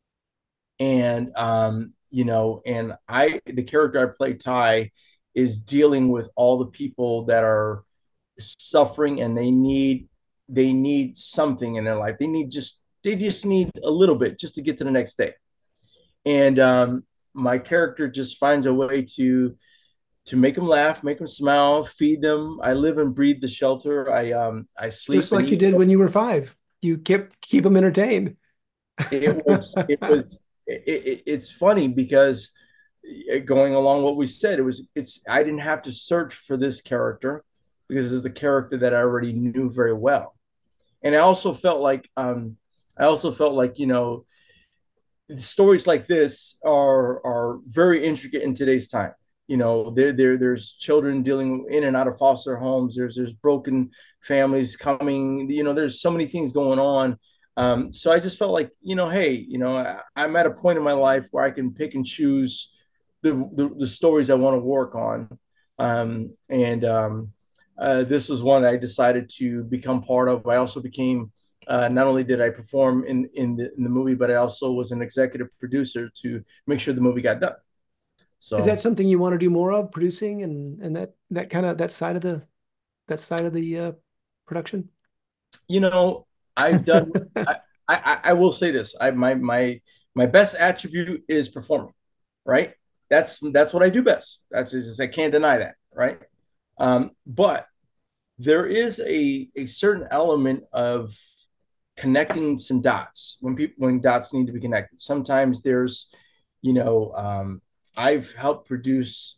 And um, you know, and I the character I play, Ty, is dealing with all the people that are suffering and they need they need something in their life. They need just they just need a little bit just to get to the next day. And um, my character just finds a way to to make them laugh, make them smile, feed them. I live and breathe the shelter. I um I Just sleep and like you eat. did when you were five. You kept keep them entertained. It was it was it, it, it's funny because going along what we said, it was it's I didn't have to search for this character because it's a character that I already knew very well. And I also felt like um I also felt like, you know, stories like this are are very intricate in today's time. You know, there there there's children dealing in and out of foster homes. There's there's broken families coming. You know, there's so many things going on. Um, so I just felt like, you know, hey, you know, I, I'm at a point in my life where I can pick and choose the the, the stories I want to work on. Um, and um, uh, This was one that I decided to become part of. I also became uh, not only did I perform in in the, in the movie, but I also was an executive producer to make sure the movie got done. Is that So, something you want to do more of, producing and and that that kind of that side of the that side of the uh, production? you know, I've done. I, I I will say this. I my my my best attribute is performing. Right. That's that's what I do best. That's just I can't deny that. Right. Um, but there is a a certain element of connecting some dots when people when dots need to be connected. Sometimes there's, you know, um, I've helped produce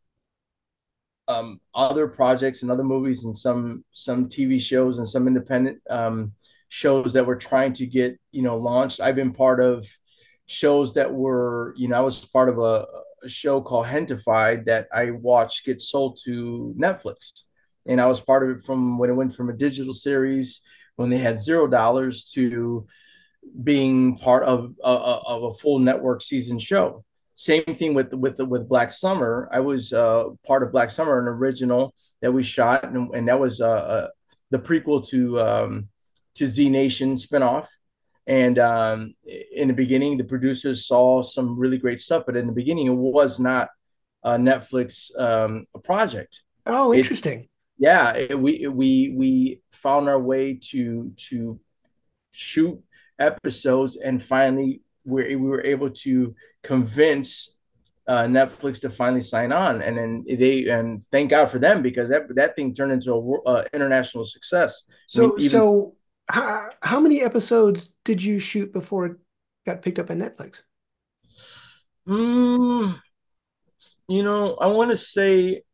um, other projects and other movies and some some T V shows and some independent um, shows that were trying to get, you know, launched. I've been part of shows that were, you know, I was part of a, a show called Hentified that I watched get sold to Netflix, and I was part of it from when it went from a digital series when they had zero dollars to being part of uh, of a full network season show. Same thing with with with Black Summer. I was uh, part of Black Summer, an original that we shot, and, and that was uh, uh, the prequel to um, to Z Nation spinoff. And um, in the beginning, the producers saw some really great stuff, but in the beginning, it was not a Netflix um, a project. Oh, It interesting. Yeah, it, we we we found our way to to shoot episodes, and finally we we were able to convince uh, Netflix to finally sign on, and then they and thank God for them because that that thing turned into a uh, international success. I mean, So even so how how many episodes did you shoot before it got picked up by Netflix? Mm, you know, I want to say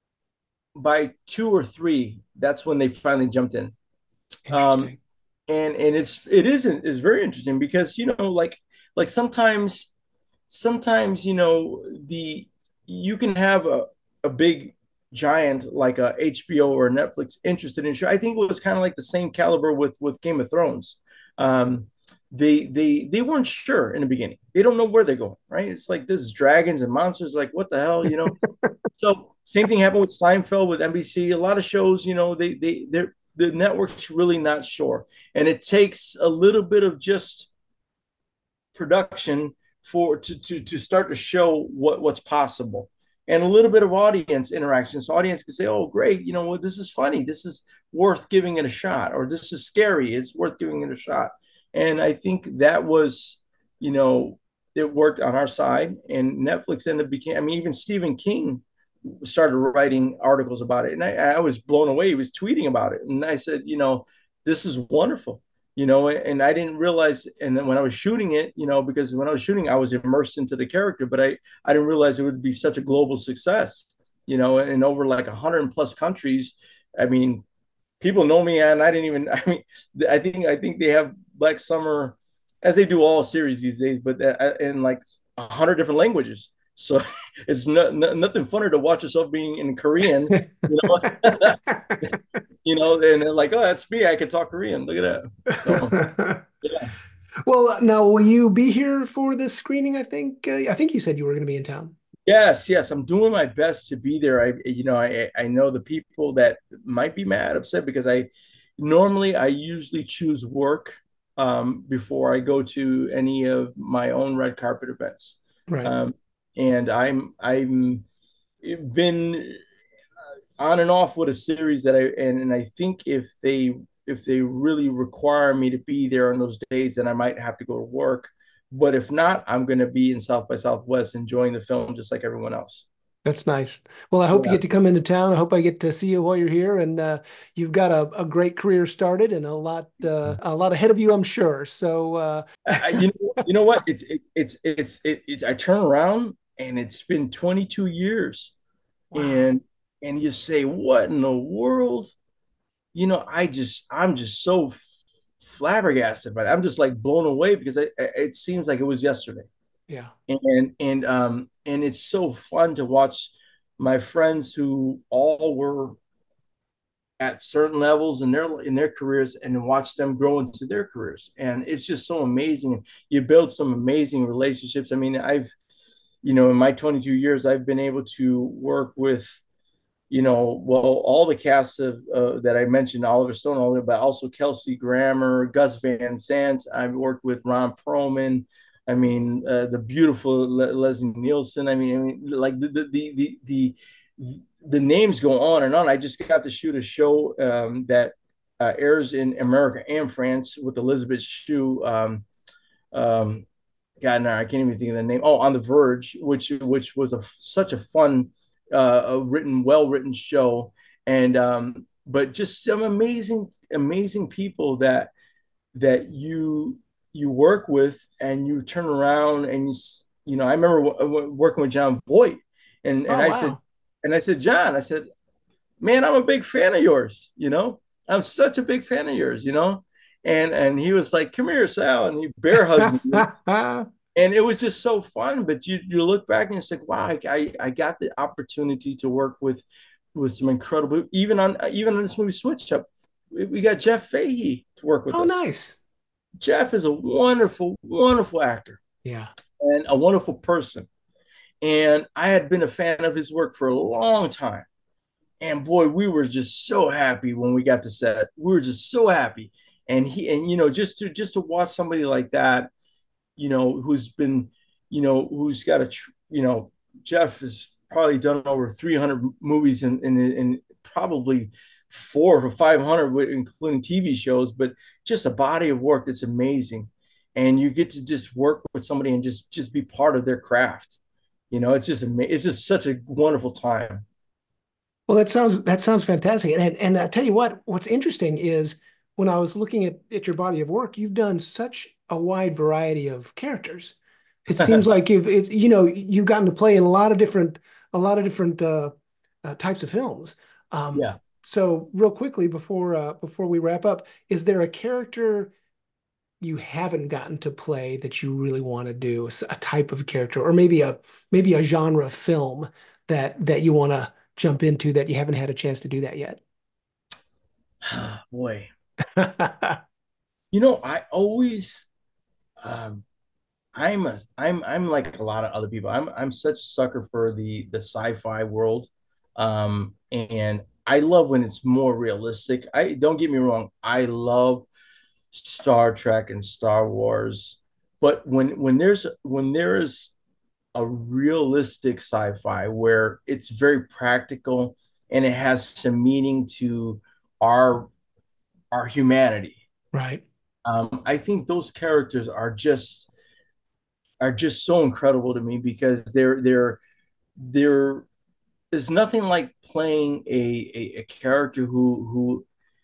by two or three, that's when they finally jumped in. Um, Interesting. and and it's it isn't is very interesting because you know like like sometimes sometimes you know the you can have a, a big giant like a H B O or Netflix interested in show. I think it was kind of like the same caliber with with Game of Thrones. Um, they they they weren't sure in the beginning. They don't know where they're going, right? It's like this is dragons and monsters. Like what the hell, you know? So same thing happened with Seinfeld with N B C. A lot of shows, you know, they they they're the network's really not sure, and it takes a little bit of just production for to to to start to show what what's possible, and a little bit of audience interaction. So audience can say, "Oh, great, you know what? This is funny. This is worth giving it a shot," or "This is scary. It's worth giving it a shot." And I think that was, you know, it worked on our side, and Netflix ended up became. I mean, even Stephen King started writing articles about it, and I, I was blown away. He was tweeting about it, and I said, you know, this is wonderful, you know, and I didn't realize. And then when I was shooting it, you know, because when I was shooting, I was immersed into the character, but I I didn't realize it would be such a global success, you know, and over like a hundred plus countries. I mean, people know me, and I didn't even. I mean, I think I think they have Black Summer, as they do all series these days, but uh, in like a hundred different languages. So it's not, not, nothing funner to watch yourself being in Korean, you know, you know, and they're like, oh, that's me. I can talk Korean. Look at that. So yeah. Well, now will you be here for this screening? I think uh, I think you said you were going to be in town. Yes, yes, I'm doing my best to be there. I, you know, I I know the people that might be mad, upset because I normally I usually choose work um, before I go to any of my own red carpet events, Right. um, and I'm I'm been on and off with a series that I and and I think if they if they really require me to be there on those days, then I might have to go to work. But if not, I'm going to be in South by Southwest enjoying the film just like everyone else. That's nice. Well, I hope you Yeah. get to come into town. I hope I get to see you while you're here, and uh, you've got a, a great career started and a lot uh, a lot ahead of you, I'm sure. So, uh, I, you know, you know what? It's it, it's it's it, it's I turn around and it's been twenty-two years, wow. and and you say, what in the world? You know, I just I'm just so f- flabbergasted by that. I'm just like blown away because I, it seems like it was yesterday, Yeah. and and um and it's so fun to watch my friends who all were at certain levels in their in their careers and watch them grow into their careers, and it's just so amazing. You build some amazing relationships. I mean, I've you know in my twenty-two years I've been able to work with you know well all the casts of uh, that I mentioned, Oliver Stone, all but also Kelsey Grammer, Gus Van Sant. I've worked with Ron Perlman. I mean, uh, the beautiful Le- Leslie Nielsen. I mean, I mean, like the the the the, the the names go on and on. I just got to shoot a show um, that uh, airs in America and France with Elizabeth Shue. Um, um, God, no, I can't even think of the name. Oh, On the Verge, which which was a such a fun, uh, a written, well written show, and um, but just some amazing, amazing people that that you you work with, and you turn around and you you know I remember w- w- working with John Voight, and and Oh, I said wow. and I said John, I said, man, I'm a big fan of yours, you know, I'm such a big fan of yours, you know, and and he was like, come here, Sal, and he bear hugged me, and it was just so fun. But you you look back and it's like, wow, I, I I got the opportunity to work with with some incredible, even on even on this movie Switch Up, we, we got Jeff Fahey to work with Oh, us. nice. Jeff is a wonderful, wonderful actor Yeah. and a wonderful person. And I had been a fan of his work for a long time. And boy, we were just so happy when we got to set. We were just so happy. And he and you know, just to just to watch somebody like that, you know, who's been, you know, who's got a, you know, Jeff has probably done over three hundred movies in, in, in probably four to five hundred, including T V shows, but just a body of work that's amazing. And you get to just work with somebody and just, just be part of their craft. You know, it's just, amazing. It's just such a wonderful time. Well, that sounds that sounds fantastic. And and I tell you what, what's interesting is when I was looking at, at your body of work, you've done such a wide variety of characters. It seems like if it's, you know, you've gotten to play in a lot of different, a lot of different uh, uh, types of films. Um, Yeah. so real quickly before uh, before we wrap up, is there a character you haven't gotten to play that you really want to do, a, s- a type of character, or maybe a maybe a genre of film that that you want to jump into that you haven't had a chance to do that yet? Boy, you know, I always, um, I'm a, I'm, I'm like a lot of other people. I'm, I'm such a sucker for the, the sci-fi world, um, and I love when it's more realistic. I don't get me wrong. I love Star Trek and Star Wars, but when, when there's, when there is a realistic sci-fi where it's very practical and it has some meaning to our, our humanity. Right. Um, I think those characters are just are just so incredible to me because they're they're they're there's nothing like playing a, a, a character who who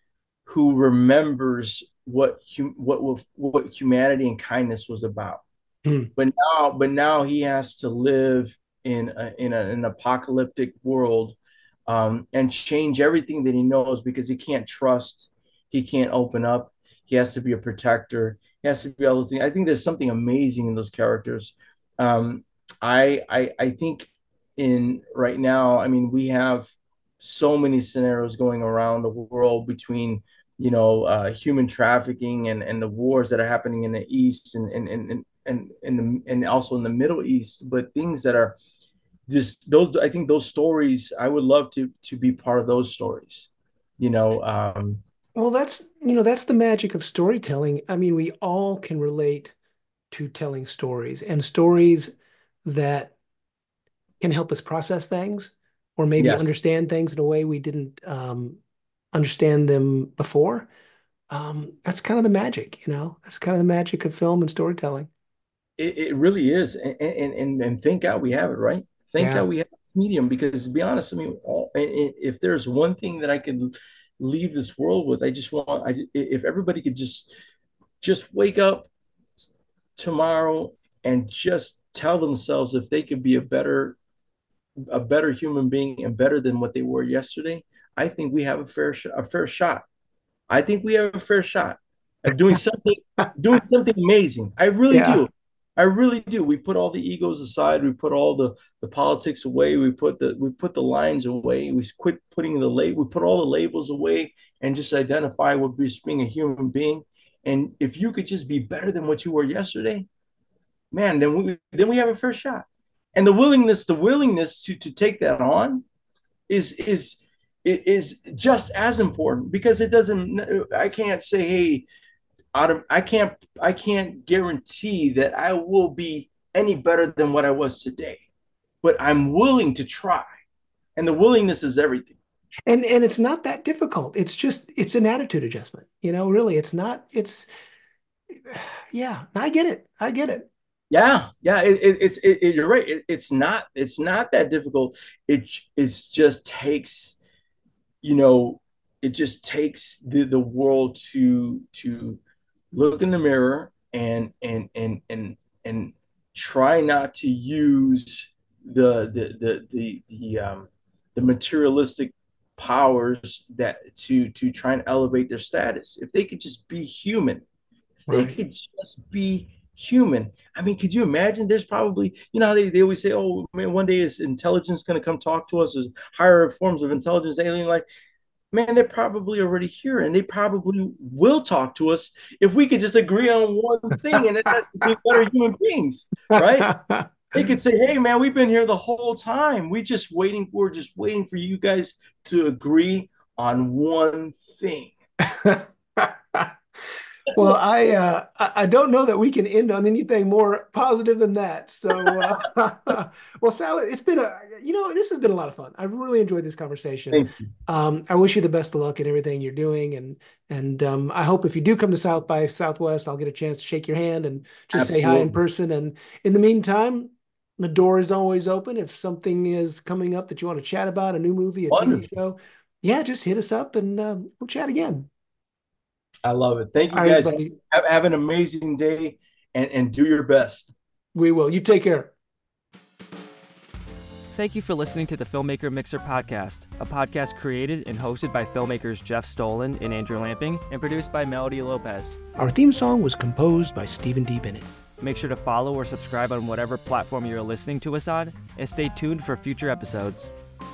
who remembers what hum, what what humanity and kindness was about. Hmm. But now but now he has to live in a, in a, an apocalyptic world, um, and change everything that he knows because he can't trust, he can't open up, he has to be a protector, he has to be all those things. I think there's something amazing in those characters. um, I, I I think in right now, I mean, we have so many scenarios going around the world between, you know, uh, human trafficking and, and the wars that are happening in the East and and and and and, the, and also in the Middle East, but things that are just those. I think those stories. I would love to to be part of those stories. You know, um, Well, that's, you know, that's the magic of storytelling. I mean, we all can relate to telling stories and stories that can help us process things or maybe yeah, understand things in a way we didn't um, understand them before. Um, that's kind of the magic, you know, that's kind of the magic of film and storytelling. it, it really is, and, and and and thank God we have it, right? Thank Yeah. God we have this medium because to be honest, I mean, all, if there's one thing that I could leave this world with, I just want, I if everybody could just just wake up tomorrow and just tell themselves if they could be a better a better human being and better than what they were yesterday, I think we have a fair sh- a fair shot. I think we have a fair shot of doing something doing something amazing. I really Yeah. do. I really do. We put all the egos aside. We put all the, the politics away. We put the we put the lines away. We quit putting the label. We put all the labels away and just identify with just being a human being. And if you could just be better than what you were yesterday, man, then we then we have a fair shot. And the willingness, the willingness to to take that on is is is just as important because it doesn't. I can't say, hey, out of I can't I can't guarantee that I will be any better than what I was today, but I'm willing to try, and the willingness is everything. And and it's not that difficult. It's just it's an attitude adjustment. You know, really, it's not, it's yeah, I get it. I get it. Yeah, yeah, it, it, it's it, it, you're right. It, it's not it's not that difficult. It it's just takes, you know, it just takes the the world to to look in the mirror and and and and and try not to use the the the the the um the materialistic powers that to to try and elevate their status. If they could just be human, if they Right. could just be human. I mean, could you imagine? There's probably, you know how they, they always say, oh man, one day is intelligence going to come talk to us as higher forms of intelligence, alien like, man, they're probably already here and they probably will talk to us if we could just agree on one thing, and that's to be better human beings, right? They could say, hey, man, we've been here the whole time. We just waiting, we're just waiting for you guys to agree on one thing. Well, I uh, I I don't know that we can end on anything more positive than that. So, uh, well, Sal, it's been a, you know, this has been a lot of fun. I've really enjoyed this conversation. Thank you. Um, I wish you the best of luck in everything you're doing, and and um, I hope if you do come to South by Southwest, I'll get a chance to shake your hand and just say hi in Absolutely. person. And in the meantime, the door is always open. If something is coming up that you want to chat about, a new movie, a T V Wonderful. show, yeah, just hit us up and um, we'll chat again. I love it. Thank you All right, guys. buddy. Have, have an amazing day and, and do your best. We will. You take care. Thank you for listening to the Filmmaker Mixer podcast, a podcast created and hosted by filmmakers Jeff Stolen and Andrew Lamping, and produced by Melody Lopez. Our theme song was composed by Stephen D. Bennett. Make sure to follow or subscribe on whatever platform you're listening to us on, and stay tuned for future episodes.